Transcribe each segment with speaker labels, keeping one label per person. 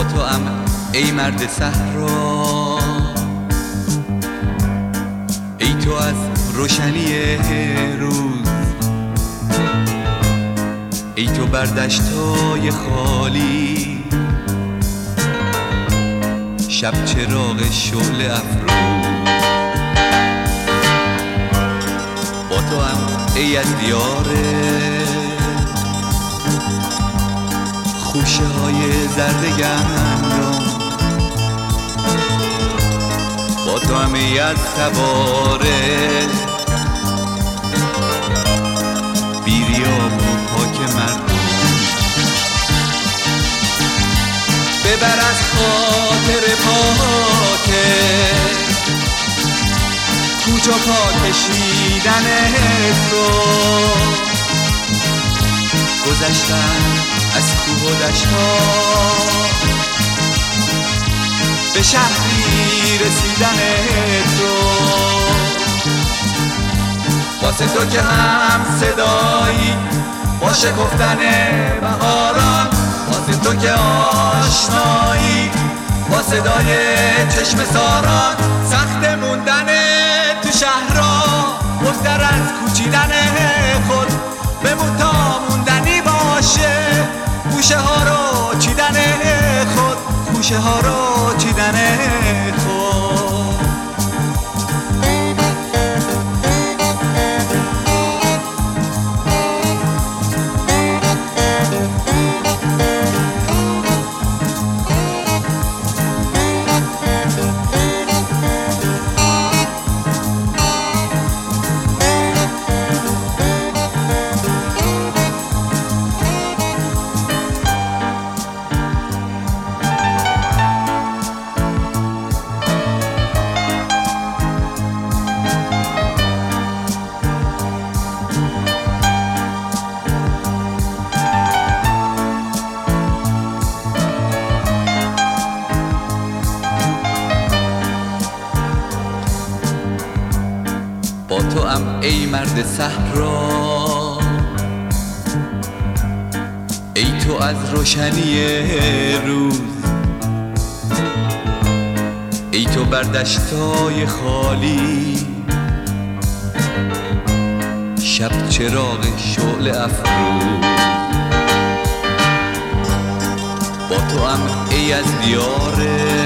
Speaker 1: توام ای مرد صحرا، ای تو از روشنی روز، ای تو بر دشتای خالی، شب چراغ شعله افروز. با توام ای از دیار خوشه های زرد گندم، با توام ای از تباره بیریاب و پاک مردم. ببر از خاطر پاک کوچه پا کشیدن تو، گذشتن از کوه و دشتا به شهری رسیدن تو. واسه تو که هم صدایی با شکفتن بهاران، واسه تو که آشنایی با صدای چشم ساران، سخت موندن تو شهرها مستر از کوچیدن خود، بمون تا موندنی باشه گوشه ها رو چیدن خود، گوشه ها رو چیدن خود. با توام ای مرد صحرا، ای تو از روشنی روز، ای تو بر دشتای خالی، شب چراغ شعله افروز. با توام ای از دیار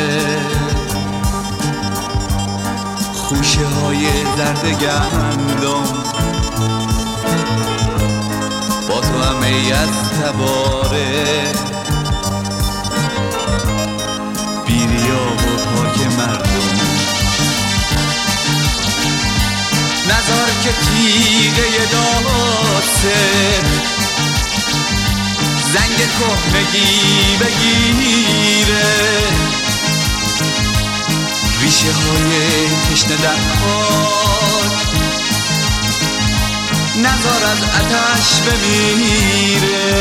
Speaker 1: خوشه های زرد گندم، با توام ای از تباره بیریاب و پاک مردم. نزار که تیغه داسته زنگ کهنگی بگیره، ریشه های تشنه در خاک نزار از آتش بمیره.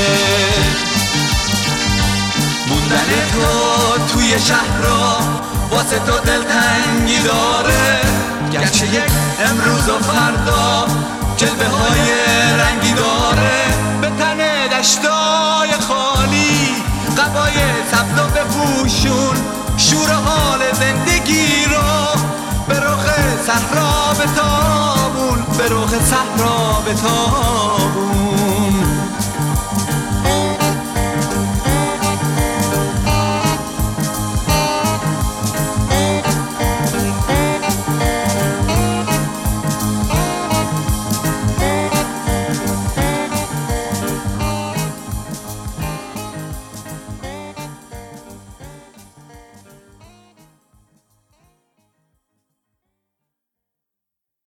Speaker 1: موندن تو توی شهر را واسه تو دلتنگی داره، گرچه یک امروز و فردا جلوه های رنگی داره. به تن دشتای خالی قبای سبز و بپوشون، شور حال زندگی رو به رخ صحرا بتابون، به رخ صحرا بتابون.